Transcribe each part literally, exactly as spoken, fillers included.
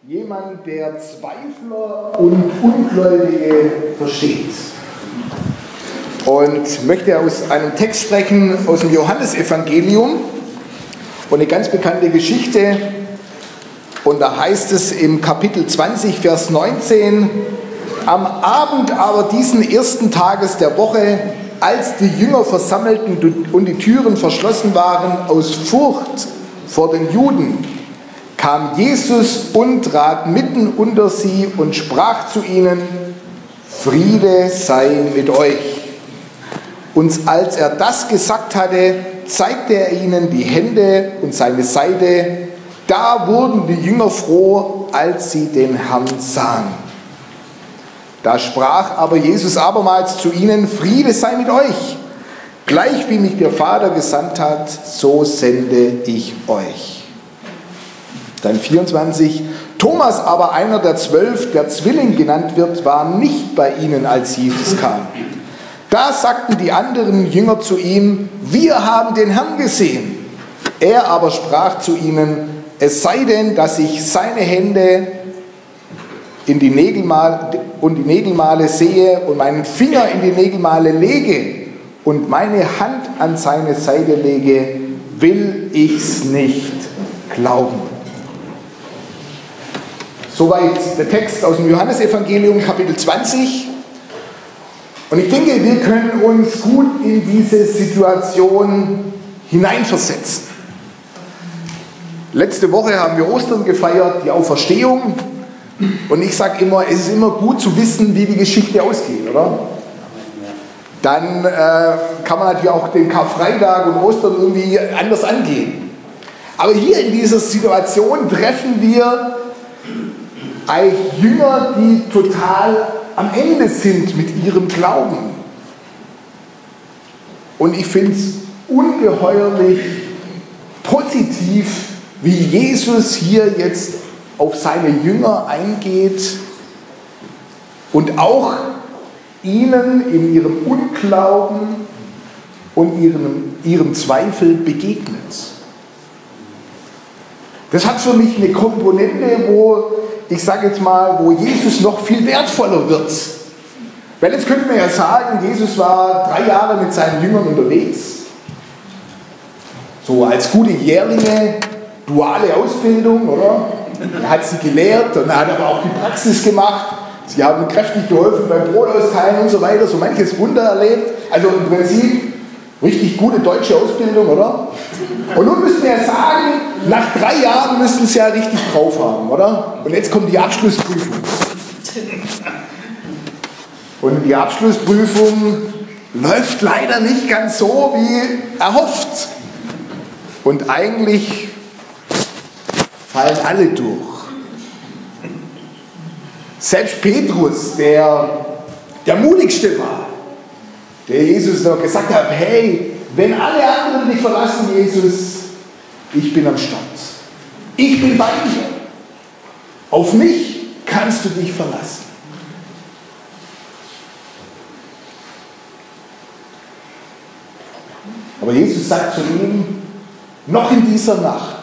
jemand, der Zweifler und Ungläubige versteht. Und möchte aus einem Text sprechen aus dem Johannesevangelium und eine ganz bekannte Geschichte. Und da heißt es im Kapitel zwanzig, Vers neunzehn: Am Abend aber diesen ersten Tages der Woche, als die Jünger versammelten und die Türen verschlossen waren aus Furcht vor den Juden, kam Jesus und trat mitten unter sie und sprach zu ihnen: Friede sei mit euch. Und als er das gesagt hatte, zeigte er ihnen die Hände und seine Seite. Da wurden die Jünger froh, als sie den Herrn sahen. Da sprach aber Jesus abermals zu ihnen: Friede sei mit euch. Gleich wie mich der Vater gesandt hat, so sende ich euch. Dann vierundzwanzig. Thomas aber, einer der zwölf, der Zwilling genannt wird, war nicht bei ihnen, als Jesus kam. Da sagten die anderen Jünger zu ihm: Wir haben den Herrn gesehen. Er aber sprach zu ihnen: Es sei denn, dass ich seine Hände in die Nägelmale, und die Nägelmale sehe und meinen Finger in die Nägelmale lege und meine Hand an seine Seite lege, will ich's nicht glauben. Soweit der Text aus dem Johannesevangelium, Kapitel zwanzig. Und ich denke, wir können uns gut in diese Situation hineinversetzen. Letzte Woche haben wir Ostern gefeiert, die Auferstehung. Und ich sage immer, es ist immer gut zu wissen, wie die Geschichte ausgeht, oder? Dann äh, kann man natürlich auch den Karfreitag und Ostern irgendwie anders angehen. Aber hier in dieser Situation treffen wir eigentlich Jünger, die total am Ende sind mit ihrem Glauben. Und ich finde es ungeheuerlich positiv, wie Jesus hier jetzt auf seine Jünger eingeht und auch ihnen in ihrem Unglauben und ihrem, ihrem Zweifel begegnet. Das hat für mich eine Komponente, wo, ich sage jetzt mal, wo Jesus noch viel wertvoller wird. Weil jetzt könnte man ja sagen, Jesus war drei Jahre mit seinen Jüngern unterwegs, so als gute Jährlinge, duale Ausbildung, oder? Er hat sie gelehrt und er hat aber auch die Praxis gemacht. Sie haben kräftig geholfen beim Brotausteilen und so weiter, so manches Wunder erlebt. Also im Prinzip richtig gute deutsche Ausbildung, oder? Und nun müssen wir ja sagen, nach drei Jahren müssen sie ja richtig drauf haben, oder? Und jetzt kommt die Abschlussprüfung. Und die Abschlussprüfung läuft leider nicht ganz so, wie erhofft. Und eigentlich fallen alle durch. Selbst Petrus, der der mutigste war, der Jesus noch gesagt hat: Hey, wenn alle anderen dich verlassen, Jesus, ich bin am Start. Ich bin bei dir. Auf mich kannst du dich verlassen. Aber Jesus sagt zu ihm: Noch in dieser Nacht,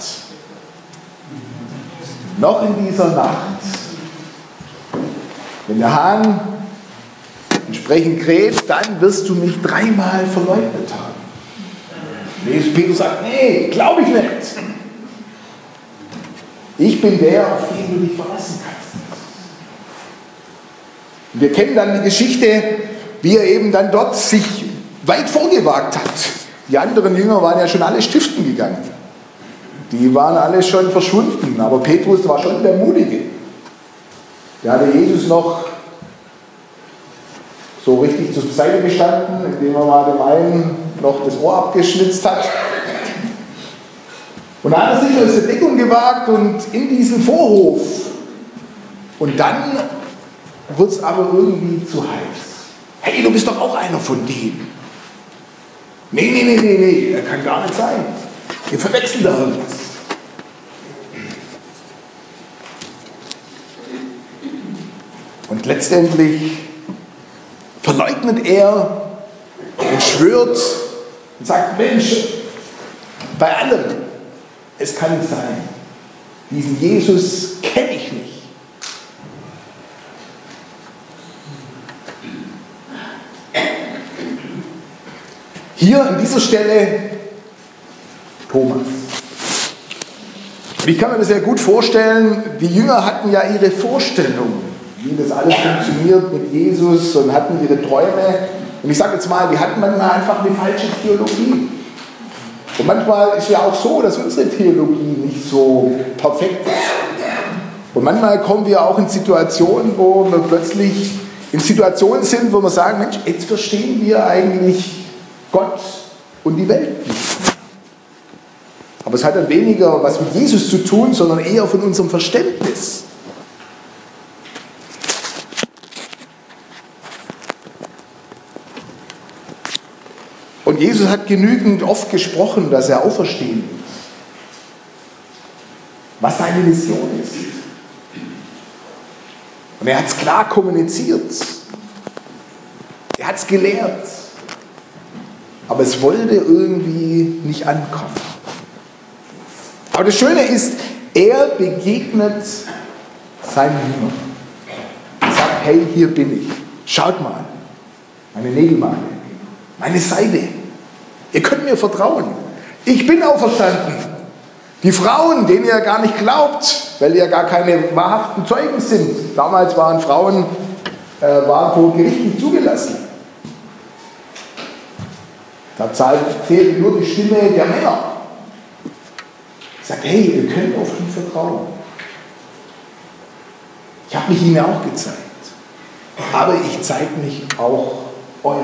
noch in dieser Nacht, wenn der Hahn entsprechend kräht, dann wirst du mich dreimal verleugnet haben. Jesus Petrus sagt: Nee, glaube ich nicht. Ich bin der, auf den du dich verlassen kannst. Und wir kennen dann die Geschichte, wie er eben dann dort sich weit vorgewagt hat. Die anderen Jünger waren ja schon alle stiften gegangen. Die waren alle schon verschwunden. Aber Petrus war schon der Mutige. Der hatte Jesus noch so richtig zur Seite gestanden, indem er mal dem einen noch das Ohr abgeschnitzt hat. Und dann hat er sich aus der Deckung gewagt und in diesen Vorhof. Und dann wird es aber irgendwie zu heiß. Hey, du bist doch auch einer von denen. Nee, nee, nee, nee, nee, das kann gar nicht sein. Wir verwechseln da irgendwas. Und letztendlich verleugnet er und schwört und sagt: Mensch, bei allem, es kann nicht sein. Diesen Jesus kenne ich nicht. hier an dieser Stelle Thomas. Und ich kann mir das sehr gut vorstellen, die Jünger hatten ja ihre Vorstellung, wie das alles funktioniert mit Jesus und hatten ihre Träume. Und ich sage jetzt mal, die hatten manchmal einfach eine falsche Theologie. Und manchmal ist ja auch so, dass unsere Theologie nicht so perfekt ist. Und manchmal kommen wir auch in Situationen, wo wir plötzlich in Situationen sind, wo wir sagen, Mensch, jetzt verstehen wir eigentlich Gott und die Welt nicht. Aber es hat dann weniger was mit Jesus zu tun, sondern eher von unserem Verständnis. Und Jesus hat genügend oft gesprochen, dass er auferstehen wird. Was seine Mission ist. Und er hat es klar kommuniziert. Er hat es gelehrt. Aber es wollte irgendwie nicht ankommen. Aber das Schöne ist, er begegnet seinen Jüngern. Er sagt, hey, hier bin ich. Schaut mal, meine Nägelmale, meine Seide. Ihr könnt mir vertrauen. Ich bin auferstanden. Die Frauen, denen ihr gar nicht glaubt, weil ihr gar keine wahrhaften Zeugen sind. Damals waren Frauen äh, waren vor Gericht nicht zugelassen. Da zählte nur die Stimme der Männer. Sagt, hey, ihr könnt auf ihn vertrauen. Ich habe mich ihnen auch gezeigt. Aber ich zeige mich auch euch.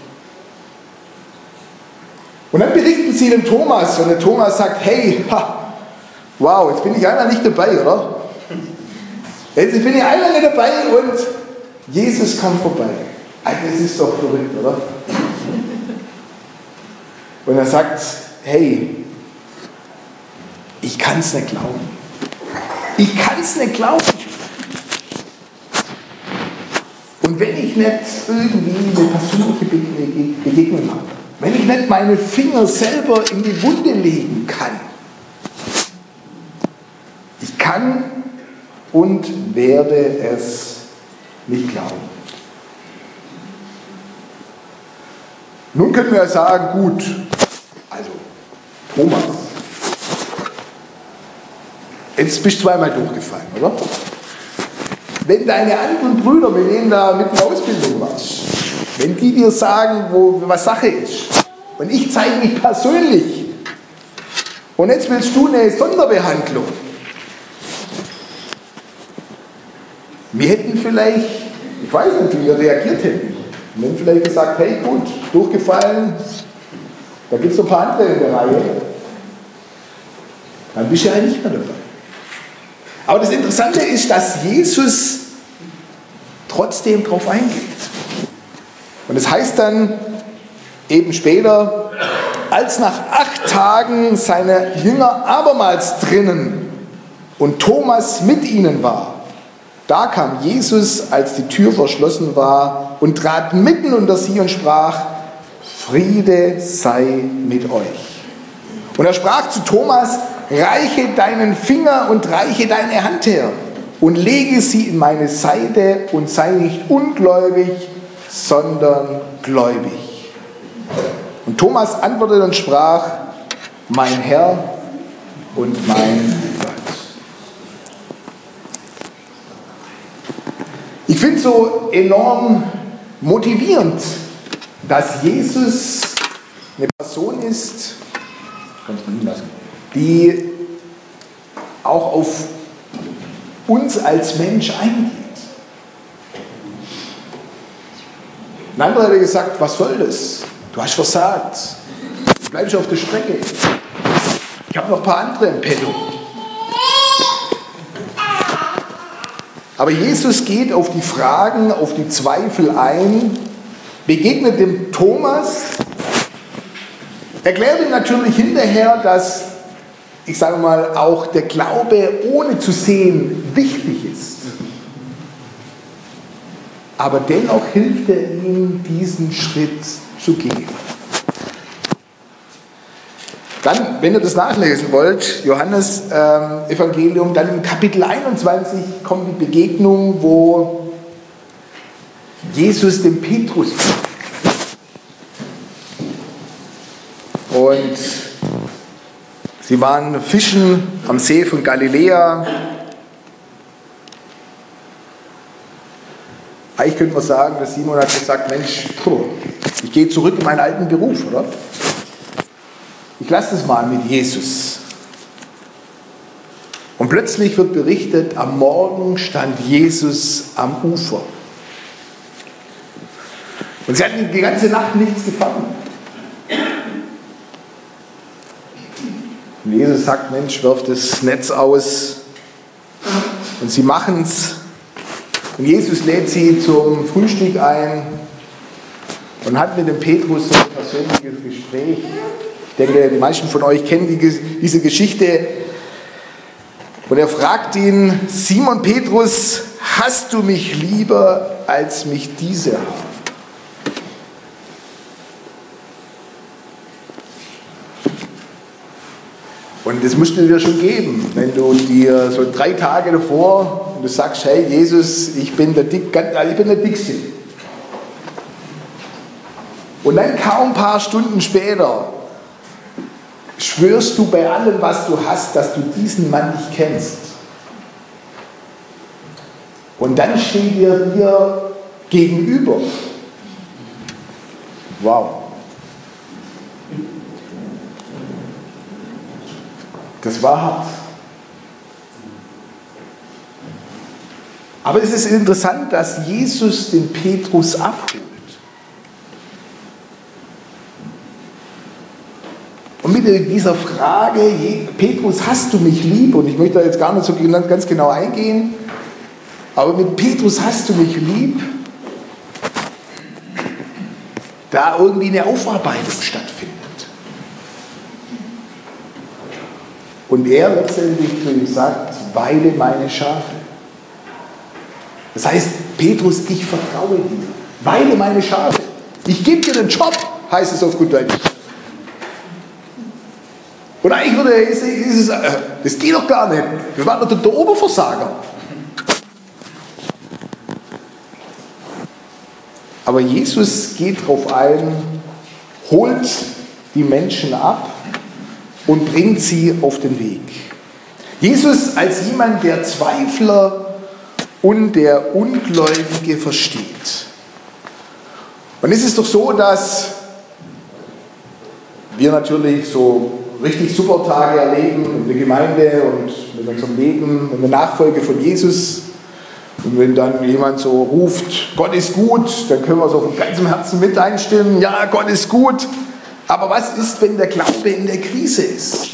Und dann berichten sie dem Thomas. Und der Thomas sagt, hey, ha, wow, jetzt bin ich einmal nicht dabei, oder? Jetzt bin ich einmal nicht dabei und Jesus kam vorbei. Also das ist doch verrückt, oder? Und er sagt, hey, ich kann es nicht glauben. Ich kann es nicht glauben. Und wenn ich nicht irgendwie eine persönliche Begegnung habe, wenn ich nicht meine Finger selber in die Wunde legen kann, ich kann und werde es nicht glauben. Nun können wir sagen, gut, also Thomas, jetzt bist du zweimal durchgefallen, oder? Wenn deine anderen Brüder, mit denen da mit der Ausbildung warst, wenn die dir sagen, wo, was Sache ist, und ich zeige mich persönlich, und jetzt willst du eine Sonderbehandlung, wir hätten vielleicht, ich weiß nicht, wie wir reagiert hätten, wir hätten vielleicht gesagt, hey gut, durchgefallen, da gibt es noch ein paar andere in der Reihe, dann bist du ja nicht mehr dabei. Aber das Interessante ist, dass Jesus trotzdem darauf eingeht. Und es heißt dann eben später, als nach acht Tagen seine Jünger abermals drinnen und Thomas mit ihnen war, da kam Jesus, als die Tür verschlossen war, und trat mitten unter sie und sprach, Friede sei mit euch. Und er sprach zu Thomas, reiche deinen Finger und reiche deine Hand her und lege sie in meine Seite und sei nicht ungläubig, sondern gläubig. Und Thomas antwortete und sprach, mein Herr und mein Gott. Ich finde es so enorm motivierend, dass Jesus eine Person ist, kannst du nie lassen, die auch auf uns als Mensch eingeht. Ein anderer hat gesagt, was soll das? Du hast versagt. Du bleibst auf der Strecke. Ich habe noch ein paar andere im Petto. Aber Jesus geht auf die Fragen, auf die Zweifel ein, begegnet dem Thomas, erklärt ihm natürlich hinterher, dass, ich sage mal, auch der Glaube ohne zu sehen wichtig ist. Aber dennoch hilft er ihm, diesen Schritt zu gehen. Dann, wenn ihr das nachlesen wollt, Johannes ähm, Evangelium, dann im Kapitel einundzwanzig kommt die Begegnung, wo Jesus dem Petrus Und sie waren fischen am See von Galiläa. Eigentlich könnte man sagen, dass Simon hat gesagt, Mensch, ich gehe zurück in meinen alten Beruf, oder? Ich lasse es mal mit Jesus. Und plötzlich wird berichtet, am Morgen stand Jesus am Ufer. Und sie hatten die ganze Nacht nichts gefangen. Und Jesus sagt, Mensch, wirf das Netz aus. Und sie machen es. Und Jesus lädt sie zum Frühstück ein und hat mit dem Petrus so ein persönliches Gespräch. Ich denke, die meisten von euch kennen die, diese Geschichte. Und er fragt ihn, Simon Petrus, hast du mich lieber, als mich diese haben? Und das musst du dir schon geben, wenn du dir so drei Tage davor und du sagst, hey Jesus, ich bin der, Dick, ich bin der Dickste. Und dann kaum ein paar Stunden später schwörst du bei allem, was du hast, dass du diesen Mann nicht kennst. Und dann steht er dir gegenüber. Wow. Das war hart. Aber es ist interessant, dass Jesus den Petrus abholt. Und mit dieser Frage, Petrus, hast du mich lieb? Und ich möchte da jetzt gar nicht so ganz genau eingehen, aber mit Petrus, hast du mich lieb? Da irgendwie eine Aufarbeitung stattfindet. Und er letztendlich zu ihm sagt, weide meine Schafe. Das heißt, Petrus, ich vertraue dir. Weide meine Schafe. Ich gebe dir den Job, heißt es auf gut Deutsch. Und eigentlich würde er, ist, ist es, das geht doch gar nicht. Wir waren doch der Oberversager. Aber Jesus geht darauf ein, holt die Menschen ab und bringt sie auf den Weg. Jesus als jemand, der Zweifler und der Ungläubige versteht. Und es ist doch so, dass wir natürlich so richtig super Tage erleben in der Gemeinde und mit unserem Leben und der Nachfolge von Jesus. Und wenn dann jemand so ruft, Gott ist gut, dann können wir so von ganzem Herzen mit einstimmen, ja, Gott ist gut. Aber was ist, wenn der Glaube in der Krise ist?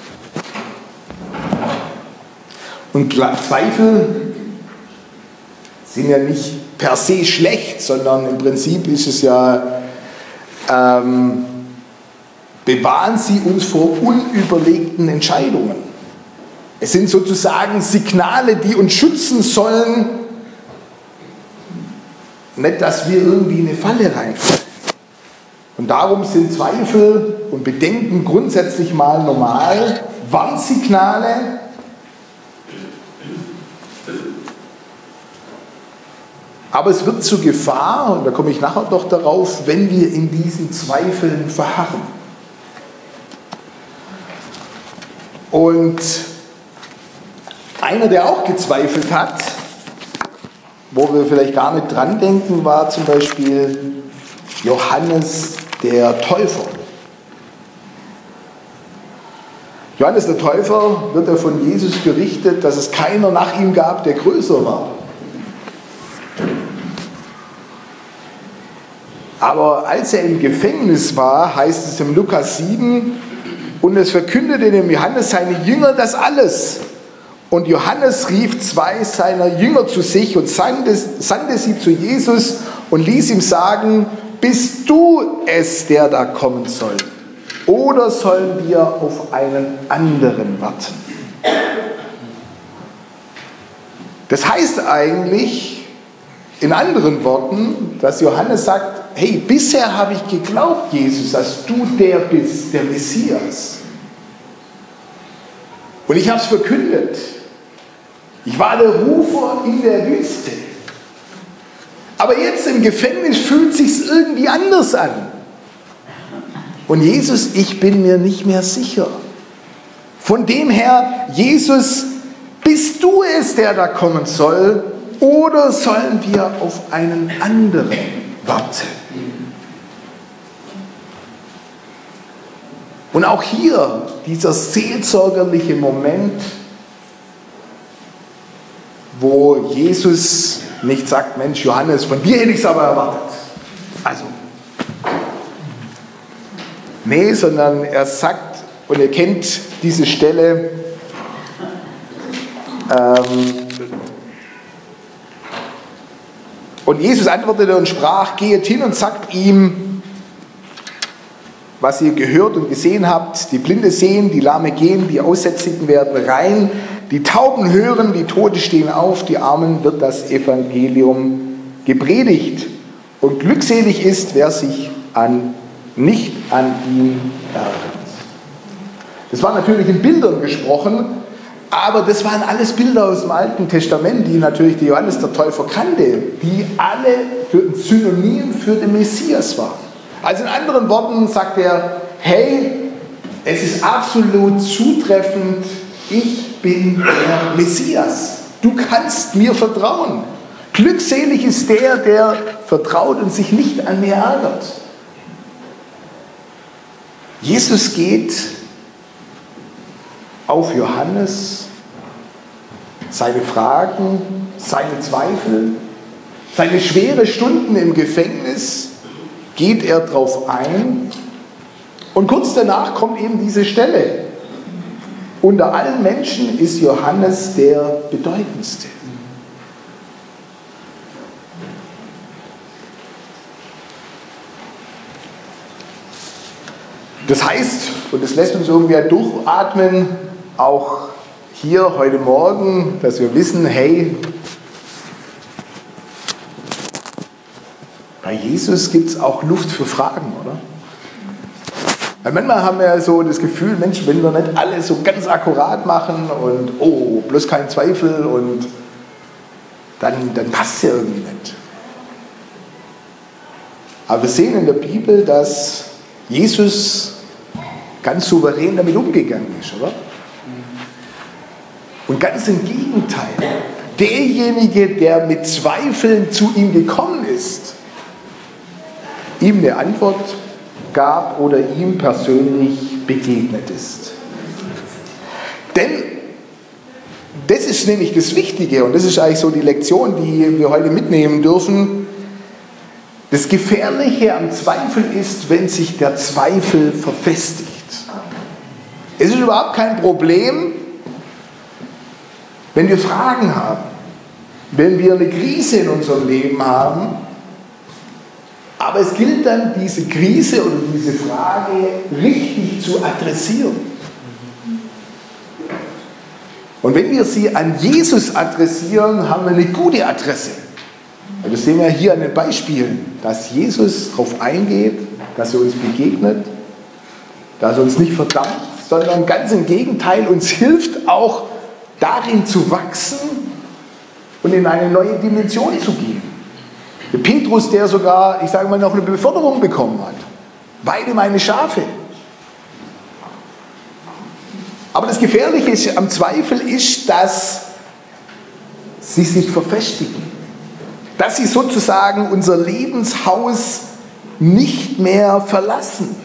Und Zweifel sind ja nicht per se schlecht, sondern im Prinzip ist es ja, ähm, bewahren sie uns vor unüberlegten Entscheidungen. Es sind sozusagen Signale, die uns schützen sollen, nicht, dass wir irgendwie in eine Falle reinfallen. Und darum sind Zweifel und Bedenken grundsätzlich mal normal, Warnsignale. Aber es wird zur Gefahr, und da komme ich nachher noch darauf, wenn wir in diesen Zweifeln verharren. Und einer, der auch gezweifelt hat, wo wir vielleicht gar nicht dran denken, war zum Beispiel Johannes der Täufer. Johannes der Täufer wird ja von Jesus berichtet, dass es keiner nach ihm gab, der größer war. Aber als er im Gefängnis war, heißt es im Lukas sieben, und es verkündete dem Johannes seine Jünger das alles. Und Johannes rief zwei seiner Jünger zu sich und sandte, sandte sie zu Jesus und ließ ihm sagen, bist du es, der da kommen soll? Oder sollen wir auf einen anderen warten? Das heißt eigentlich, in anderen Worten, dass Johannes sagt, hey, bisher habe ich geglaubt, Jesus, dass du der bist, der Messias. Und ich habe es verkündet. Ich war der Rufer in der Wüste. Aber jetzt im Gefängnis fühlt es sich irgendwie anders an. Und Jesus, ich bin mir nicht mehr sicher. Von dem her, Jesus, bist du es, der da kommen soll, oder sollen wir auf einen anderen warten? Und auch hier dieser seelsorgerliche Moment, wo Jesus nicht sagt, Mensch, Johannes, von dir hätte ich es aber erwartet. Also, nee, sondern er sagt, und ihr kennt diese Stelle, ähm, und Jesus antwortete und sprach, geht hin und sagt ihm, was ihr gehört und gesehen habt, die Blinde sehen, die Lahme gehen, die Aussätzigen werden rein, die Tauben hören, die Tote stehen auf, die Armen wird das Evangelium gepredigt. Und glückselig ist, wer sich an, nicht an ihm ärgert. Das war natürlich in Bildern gesprochen, aber das waren alles Bilder aus dem Alten Testament, die natürlich der Johannes der Täufer kannte, die alle für ein Synonym für den Messias waren. Also in anderen Worten sagt er, hey, es ist absolut zutreffend, ich bin der Messias. Du kannst mir vertrauen. Glückselig ist der, der vertraut und sich nicht an mir ärgert. Jesus geht auf Johannes, seine Fragen, seine Zweifel, seine schweren Stunden im Gefängnis, geht er drauf ein. Und kurz danach kommt eben diese Stelle. Unter allen Menschen ist Johannes der bedeutendste. Das heißt, und das lässt uns irgendwie durchatmen, auch hier heute Morgen, dass wir wissen, hey, bei Jesus gibt es auch Luft für Fragen, oder? Weil manchmal haben wir ja so das Gefühl, Mensch, wenn wir nicht alles so ganz akkurat machen und oh, bloß kein Zweifel und dann, dann passt es ja irgendwie nicht. Aber wir sehen in der Bibel, dass Jesus ganz souverän damit umgegangen ist, oder? Und ganz im Gegenteil, derjenige, der mit Zweifeln zu ihm gekommen ist, ihm eine Antwort gab oder ihm persönlich begegnet ist. Denn das ist nämlich das Wichtige und das ist eigentlich so die Lektion, die wir heute mitnehmen dürfen. Das Gefährliche am Zweifel ist, wenn sich der Zweifel verfestigt. Es ist überhaupt kein Problem, wenn wir Fragen haben, wenn wir eine Krise in unserem Leben haben. Aber es gilt dann, diese Krise oder diese Frage richtig zu adressieren. Und wenn wir sie an Jesus adressieren, haben wir eine gute Adresse. Und das sehen wir hier an den Beispielen, dass Jesus darauf eingeht, dass er uns begegnet, dass er uns nicht verdammt, sondern ganz im Gegenteil uns hilft, auch darin zu wachsen und in eine neue Dimension zu gehen. Der Petrus, der sogar, ich sage mal, noch eine Beförderung bekommen hat. Weide meine Schafe. Aber das Gefährliche am Zweifel ist, dass sie sich verfestigen. Dass sie sozusagen unser Lebenshaus nicht mehr verlassen.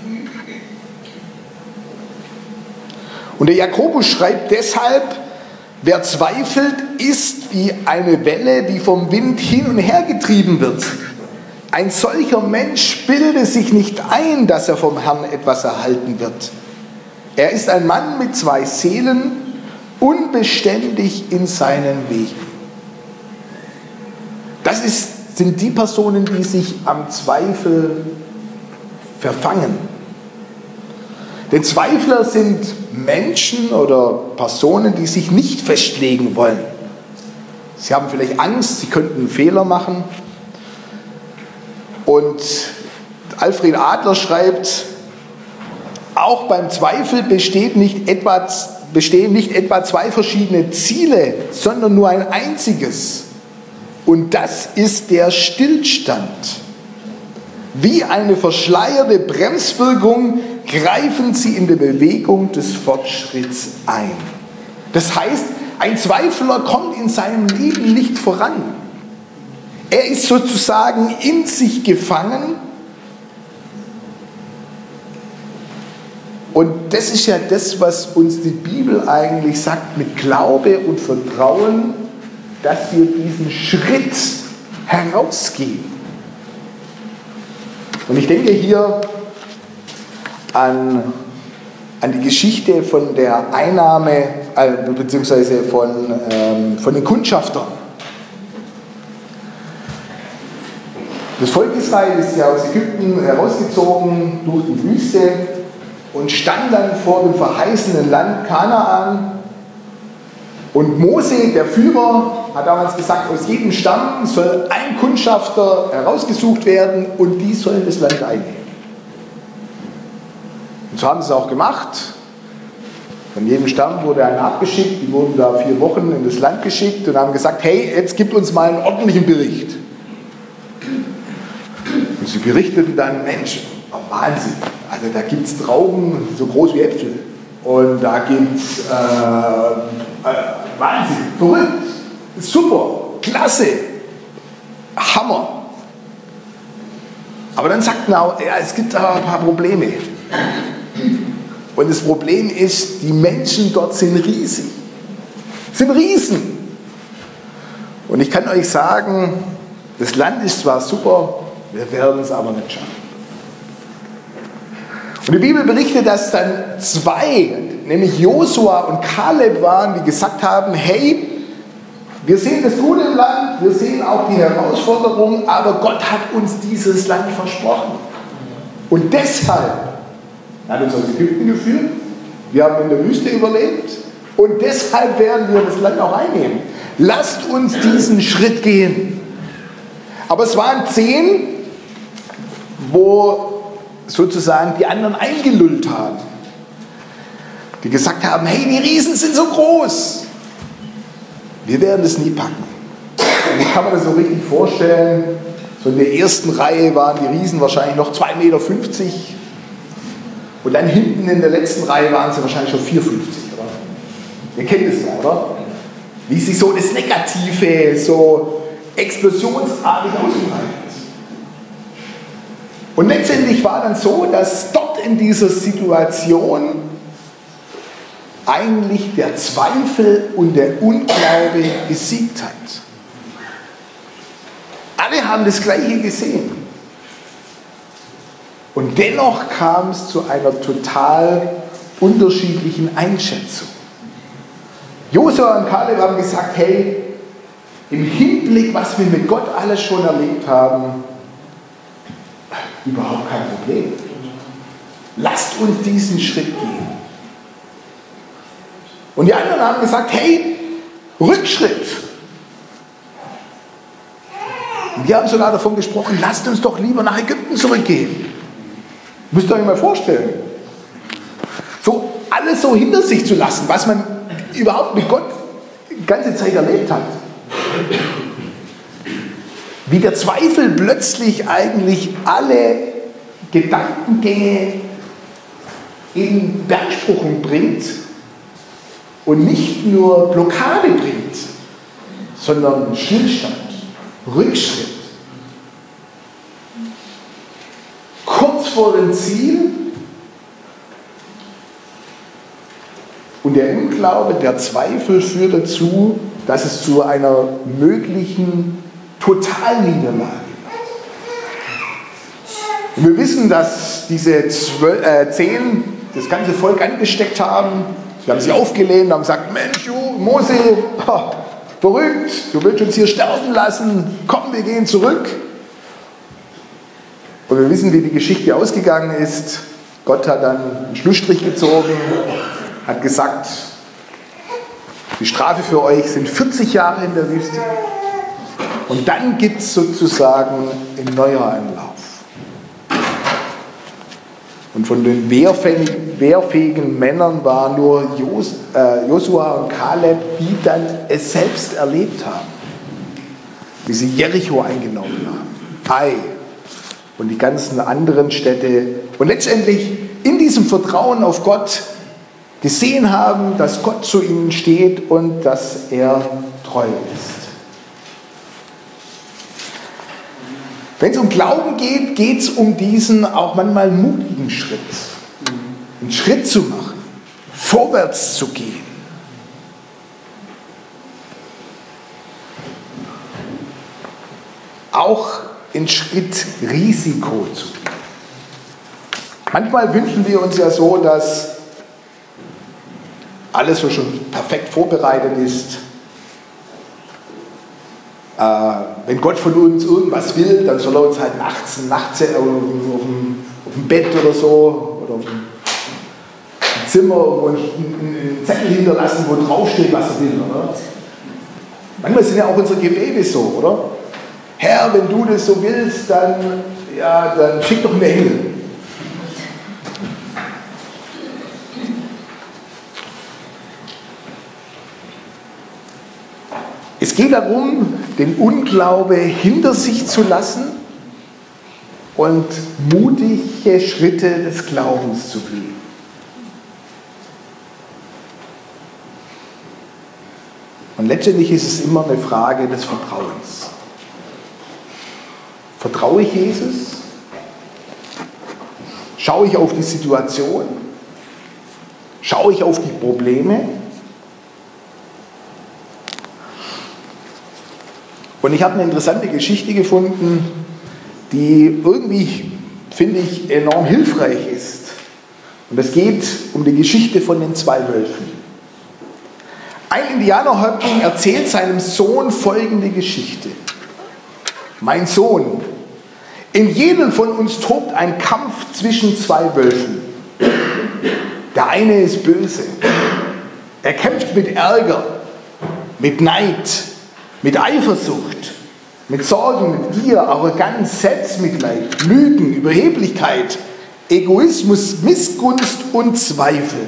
Und der Jakobus schreibt deshalb, wer zweifelt, ist wie eine Welle, die vom Wind hin und her getrieben wird. Ein solcher Mensch bilde sich nicht ein, dass er vom Herrn etwas erhalten wird. Er ist ein Mann mit zwei Seelen, unbeständig in seinen Wegen. Das ist, sind die Personen, die sich am Zweifel verfangen. Denn Zweifler sind Menschen oder Personen, die sich nicht festlegen wollen. Sie haben vielleicht Angst, sie könnten einen Fehler machen. Und Alfred Adler schreibt, auch beim Zweifel besteht nicht etwa, bestehen nicht etwa zwei verschiedene Ziele, sondern nur ein einziges. Und das ist der Stillstand. Wie eine verschleierte Bremswirkung greifen sie in der Bewegung des Fortschritts ein. Das heißt, ein Zweifler kommt in seinem Leben nicht voran. Er ist sozusagen in sich gefangen. Und das ist ja das, was uns die Bibel eigentlich sagt, mit Glaube und Vertrauen, dass wir diesen Schritt herausgehen. Und ich denke hier an, an die Geschichte von der Einnahme, äh, beziehungsweise von, ähm, von den Kundschaftern. Das Volk Israel ist ja aus Ägypten herausgezogen durch die Wüste und stand dann vor dem verheißenen Land Kanaan. Und Mose, der Führer, hat damals gesagt, aus jedem Stamm soll ein Kundschafter herausgesucht werden und die sollen das Land einnehmen. Und so haben sie es auch gemacht. Von jedem Stamm wurde einer abgeschickt, die wurden da vier Wochen in das Land geschickt und haben gesagt, hey, jetzt gib uns mal einen ordentlichen Bericht. Und sie berichteten dann, Mensch, oh Wahnsinn, also da gibt es Trauben so groß wie Äpfel. Und da gibt es äh, äh, Wahnsinn, verrückt, super, klasse, Hammer. Aber dann sagten auch, ja, es gibt aber ein paar Probleme. Und das Problem ist, die Menschen dort sind riesig. Sind Riesen. Und ich kann euch sagen, das Land ist zwar super, wir werden es aber nicht schaffen. Und die Bibel berichtet, dass dann zwei, nämlich Josua und Kaleb waren, die gesagt haben, hey, wir sehen das Gute im Land, wir sehen auch die Herausforderung, aber Gott hat uns dieses Land versprochen. Und deshalb hat uns aus Ägypten geführt, wir haben in der Wüste überlebt und deshalb werden wir das Land auch einnehmen. Lasst uns diesen Schritt gehen. Aber es waren zehn, wo sozusagen die anderen eingelullt haben. Die gesagt haben, hey, die Riesen sind so groß. Wir werden es nie packen. Und ich kann mir das so richtig vorstellen, so in der ersten Reihe waren die Riesen wahrscheinlich noch zwei Meter fünfzig und dann hinten in der letzten Reihe waren sie wahrscheinlich schon vier Meter fünfzig. Oder? Ihr kennt es ja, oder? Wie sich so das Negative so explosionsartig ausbreitet. Und letztendlich war dann so, dass dort in dieser Situation eigentlich der Zweifel und der Unglaube gesiegt hat. Alle haben das Gleiche gesehen. Und dennoch kam es zu einer total unterschiedlichen Einschätzung. Josua und Kaleb haben gesagt, hey, im Hinblick, was wir mit Gott alles schon erlebt haben, überhaupt kein Problem. Lasst uns diesen Schritt gehen. Und die anderen haben gesagt, hey, Rückschritt. Und wir haben sogar davon gesprochen, lasst uns doch lieber nach Ägypten zurückgehen. Müsst ihr euch mal vorstellen. So alles so hinter sich zu lassen, was man überhaupt mit Gott die ganze Zeit erlebt hat. Wie der Zweifel plötzlich eigentlich alle Gedankengänge in Beanspruchung bringt und nicht nur Blockade bringt, sondern Stillstand, Rückschritt. Kurz vor dem Ziel und der Unglaube, der Zweifel führt dazu, dass es zu einer möglichen Totalniederlage wird. Und wir wissen, dass diese zwölf, äh, zehn das ganze Volk angesteckt haben. Sie haben sich aufgelehnt, haben gesagt, Mensch, du, Mose, oh, verrückt, du willst uns hier sterben lassen, komm, wir gehen zurück. Und wir wissen, wie die Geschichte ausgegangen ist. Gott hat dann einen Schlussstrich gezogen, hat gesagt, die Strafe für euch sind vierzig Jahre in der Wüste. Und dann gibt es sozusagen ein neuer Anlauf. Und von den wehrfähigen, wehrfähigen Männern waren nur Jos, äh, Josua und Kaleb, die dann es selbst erlebt haben. Wie sie Jericho eingenommen haben, Ai und die ganzen anderen Städte. Und letztendlich in diesem Vertrauen auf Gott gesehen haben, dass Gott zu ihnen steht und dass er treu ist. Wenn es um Glauben geht, geht es um diesen auch manchmal mutigen Schritt. Einen Schritt zu machen, vorwärts zu gehen. Auch einen Schritt Risiko zu gehen. Manchmal wünschen wir uns ja so, dass alles so schon perfekt vorbereitet ist. Äh, wenn Gott von uns irgendwas will, dann soll er uns halt nachts ein Nachtzettel auf, auf, dem, auf dem Bett oder so oder auf dem Zimmer irgendwo einen Zettel hinterlassen, wo draufsteht, was er will, oder? Manchmal sind ja auch unsere Gebete so, oder? Herr, wenn du das so willst, dann, ja, dann schick doch einen Engel. Es geht darum, den Unglaube hinter sich zu lassen und mutige Schritte des Glaubens zu gehen. Und letztendlich ist es immer eine Frage des Vertrauens. Vertraue ich Jesus? Schaue ich auf die Situation? Schaue ich auf die Probleme? Und ich habe eine interessante Geschichte gefunden, die irgendwie, finde ich, enorm hilfreich ist. Und es geht um die Geschichte von den zwei Wölfen. Ein Indianerhäuptling erzählt seinem Sohn folgende Geschichte. Mein Sohn, in jedem von uns tobt ein Kampf zwischen zwei Wölfen. Der eine ist böse. Er kämpft mit Ärger, mit Neid, mit Eifersucht, mit Sorgen, mit Gier, Arroganz, Selbstmitleid, Lügen, Überheblichkeit, Egoismus, Missgunst und Zweifel.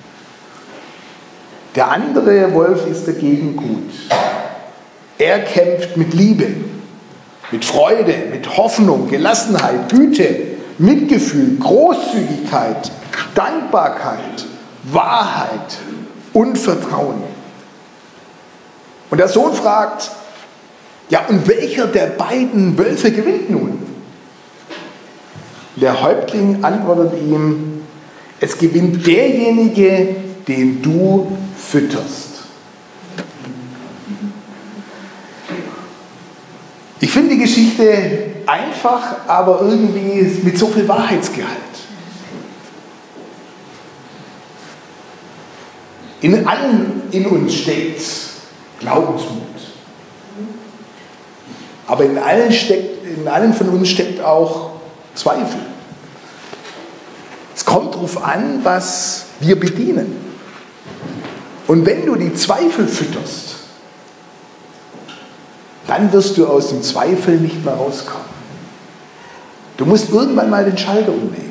Der andere Wolf ist dagegen gut. Er kämpft mit Liebe, mit Freude, mit Hoffnung, Gelassenheit, Güte, Mitgefühl, Großzügigkeit, Dankbarkeit, Wahrheit und Vertrauen. Und der Sohn fragt, ja, und welcher der beiden Wölfe gewinnt nun? Der Häuptling antwortet ihm, es gewinnt derjenige, den du fütterst. Ich finde die Geschichte einfach, aber irgendwie mit so viel Wahrheitsgehalt. In allen in uns steckt Glaubensmut. Aber in allen, steckt, in allen von uns steckt auch Zweifel. Es kommt darauf an, was wir bedienen. Und wenn du die Zweifel fütterst, dann wirst du aus dem Zweifel nicht mehr rauskommen. Du musst irgendwann mal den Schalter umlegen.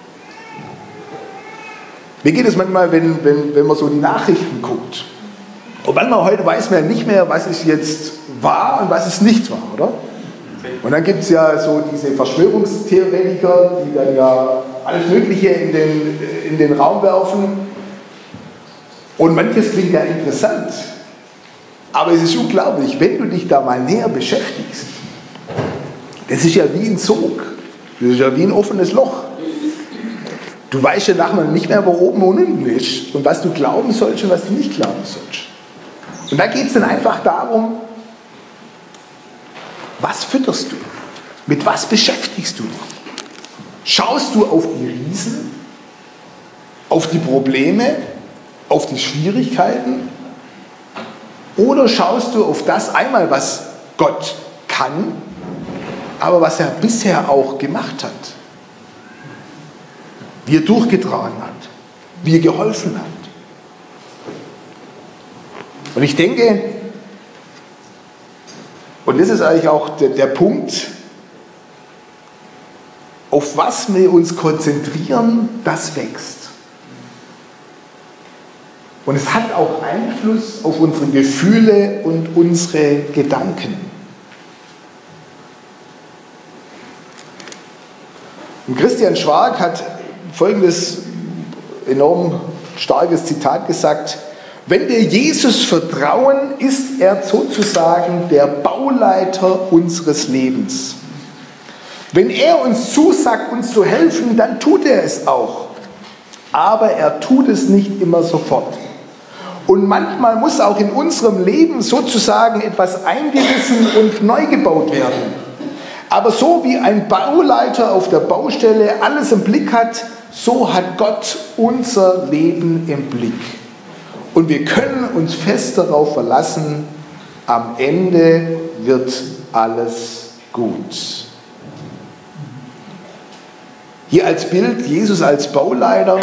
Mir geht es manchmal, wenn, wenn, wenn man so die Nachrichten guckt. Und manchmal heute weiß man ja nicht mehr, was ist jetzt wahr und was ist nicht wahr, oder? Und dann gibt es ja so diese Verschwörungstheoretiker, die dann ja alles Mögliche in den, in den Raum werfen. Und manches klingt ja interessant. Aber es ist unglaublich, wenn du dich da mal näher beschäftigst. Das ist ja wie ein Sog. Das ist ja wie ein offenes Loch. Du weißt ja nachher nicht mehr, wo oben und unten ist und was du glauben sollst und was du nicht glauben sollst. Und da geht es dann einfach darum, was fütterst du? Mit was beschäftigst du dich? Schaust du auf die Riesen, auf die Probleme, auf die Schwierigkeiten? Oder schaust du auf das einmal, was Gott kann, aber was er bisher auch gemacht hat? Wie er durchgetragen hat, wie er geholfen hat. Und ich denke, und das ist eigentlich auch der, der Punkt, auf was wir uns konzentrieren, das wächst. Und es hat auch Einfluss auf unsere Gefühle und unsere Gedanken. Und Christian Schwag hat folgendes enorm starkes Zitat gesagt: Wenn wir Jesus vertrauen, ist er sozusagen der Bauleiter unseres Lebens. Wenn er uns zusagt, uns zu helfen, dann tut er es auch. Aber er tut es nicht immer sofort. Und manchmal muss auch in unserem Leben sozusagen etwas eingerissen und neu gebaut werden. Aber so wie ein Bauleiter auf der Baustelle alles im Blick hat, so hat Gott unser Leben im Blick. Und wir können uns fest darauf verlassen, am Ende wird alles gut. Hier als Bild Jesus als Bauleiter.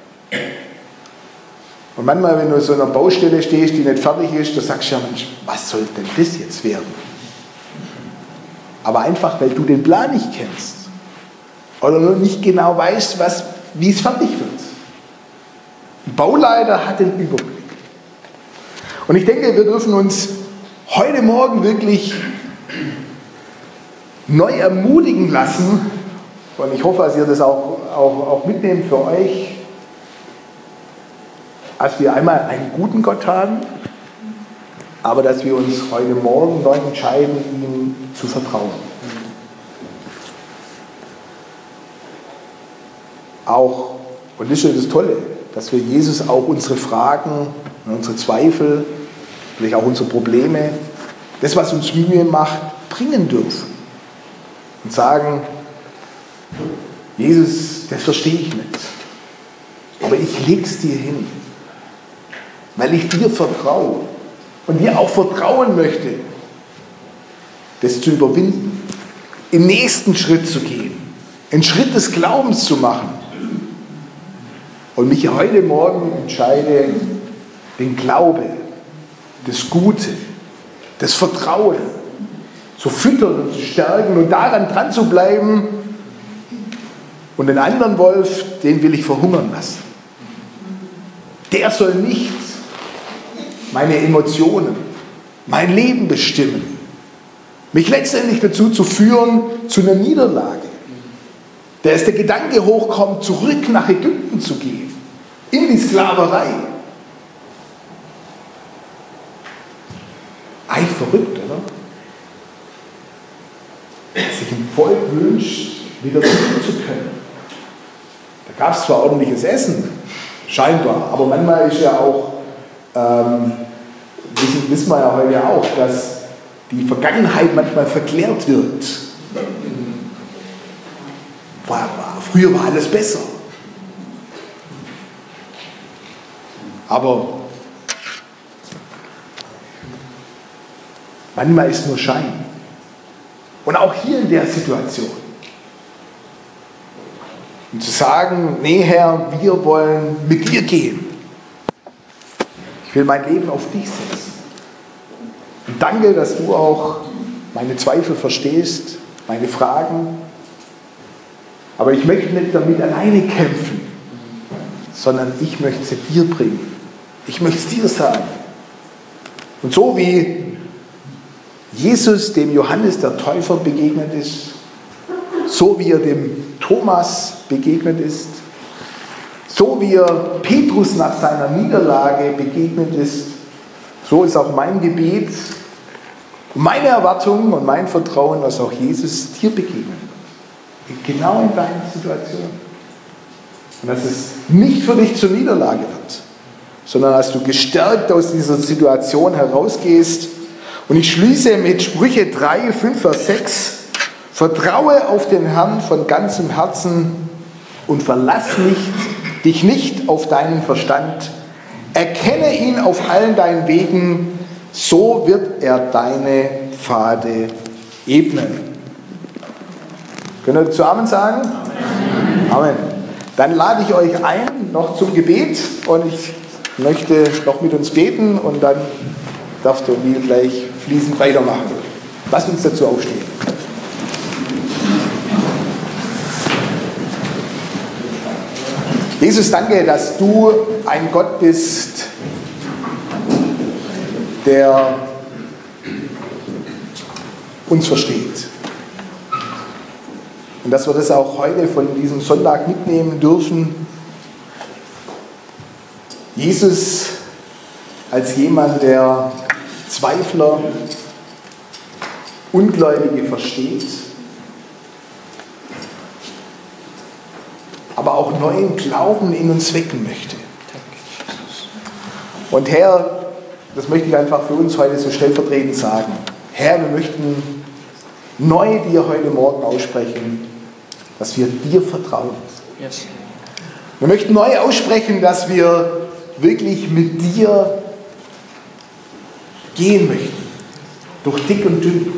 Und manchmal, wenn du auf so einer Baustelle stehst, die nicht fertig ist, da sagst du ja, Mensch, was soll denn das jetzt werden? Aber einfach, weil du den Plan nicht kennst oder nur nicht genau weißt, was, wie es fertig wird. Ein Bauleiter hat den Überblick. Und ich denke, wir dürfen uns heute Morgen wirklich neu ermutigen lassen. Und ich hoffe, dass ihr das auch, auch, auch mitnehmt für euch, dass wir einmal einen guten Gott haben, aber dass wir uns heute Morgen neu entscheiden, ihm zu vertrauen. Auch, und das ist ja das Tolle, dass wir Jesus auch unsere Fragen, unsere Zweifel, vielleicht auch unsere Probleme, das, was uns Mühe macht, bringen dürfen. Und sagen, Jesus, das verstehe ich nicht, aber ich lege es dir hin, weil ich dir vertraue und dir auch vertrauen möchte, das zu überwinden, im nächsten Schritt zu gehen, einen Schritt des Glaubens zu machen und mich heute Morgen entscheide, den Glaube, das Gute, das Vertrauen zu füttern und zu stärken und daran dran zu bleiben. Und den anderen Wolf, den will ich verhungern lassen. Der soll nicht meine Emotionen, mein Leben bestimmen, mich letztendlich dazu zu führen, zu einer Niederlage. Dass der Gedanke hochkommt, zurück nach Ägypten zu gehen, in die Sklaverei. Eigentlich verrückt, oder? Dass sich ein Volk wünscht, wieder zurück zu können. Da gab es zwar ordentliches Essen, scheinbar, aber manchmal ist ja auch, ähm, wissen, wissen wir ja heute auch, dass die Vergangenheit manchmal verklärt wird. War, war, früher war alles besser. Aber manchmal ist nur Schein. Und auch hier in der Situation. Und zu sagen, nee Herr, wir wollen mit dir gehen. Ich will mein Leben auf dich setzen. Und danke, dass du auch meine Zweifel verstehst, meine Fragen. Aber ich möchte nicht damit alleine kämpfen, sondern ich möchte sie dir bringen. Ich möchte es dir sagen. Und so wie Jesus dem Johannes der Täufer begegnet ist, so wie er dem Thomas begegnet ist, so wie er Petrus nach seiner Niederlage begegnet ist, so ist auch mein Gebet, meine Erwartung und mein Vertrauen, dass auch Jesus dir begegnet. Genau in deiner Situation. Und dass es nicht für dich zur Niederlage wird, sondern dass du gestärkt aus dieser Situation herausgehst. Und ich schließe mit Sprüche drei, fünf, Vers sechs. Vertraue auf den Herrn von ganzem Herzen und verlass nicht, dich nicht auf deinen Verstand. Erkenne ihn auf allen deinen Wegen, so wird er deine Pfade ebnen. Könnt ihr dazu Amen sagen? Amen. Amen. Dann lade ich euch ein, noch zum Gebet, und ich möchte noch mit uns beten und dann darf der Emil gleich fließend weitermachen. Lasst uns dazu aufstehen. Jesus, danke, dass du ein Gott bist, der uns versteht. Und dass wir das auch heute von diesem Sonntag mitnehmen dürfen. Jesus als jemand, der Zweifler, Ungläubige versteht, aber auch neuen Glauben in uns wecken möchte. Und Herr, das möchte ich einfach für uns heute so stellvertretend sagen. Herr, wir möchten neu dir heute Morgen aussprechen, dass wir dir vertrauen. Yes. Wir möchten neu aussprechen, dass wir wirklich mit dir gehen möchten, durch dick und dünn.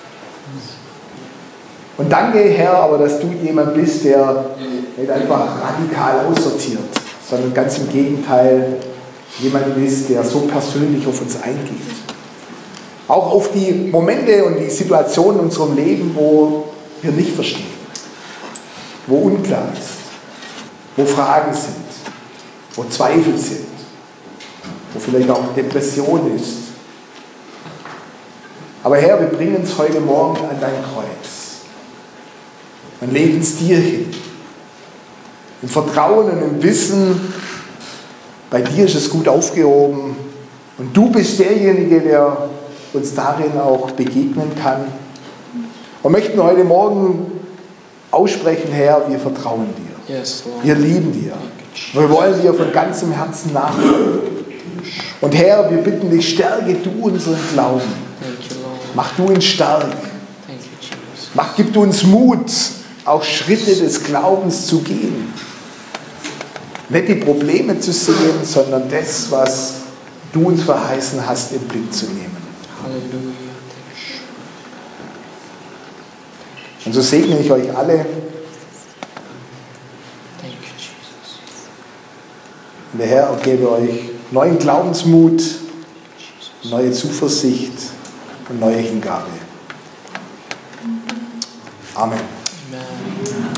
Und danke, Herr, aber dass du jemand bist, der nicht einfach radikal aussortiert, sondern ganz im Gegenteil jemand bist, der so persönlich auf uns eingeht. Auch auf die Momente und die Situationen in unserem Leben, wo wir nicht verstehen, wo unklar ist, wo Fragen sind, wo Zweifel sind, wo vielleicht auch Depression ist. Aber Herr, wir bringen uns heute Morgen an dein Kreuz und legen es dir hin. Im Vertrauen und im Wissen, bei dir ist es gut aufgehoben und du bist derjenige, der uns darin auch begegnen kann. Und möchten heute Morgen aussprechen, Herr, wir vertrauen dir. Yes, wir lieben dir. Wir wollen dir von ganzem Herzen nachfolgen. Und Herr, wir bitten dich, stärke du unseren Glauben. Mach du ihn stark. Mach, gib du uns Mut, auch Schritte des Glaubens zu gehen. Nicht die Probleme zu sehen, sondern das, was du uns verheißen hast, im Blick zu nehmen. Halleluja. Und so segne ich euch alle. Und der Herr gebe euch neuen Glaubensmut, neue Zuversicht und neue Hingabe. Amen.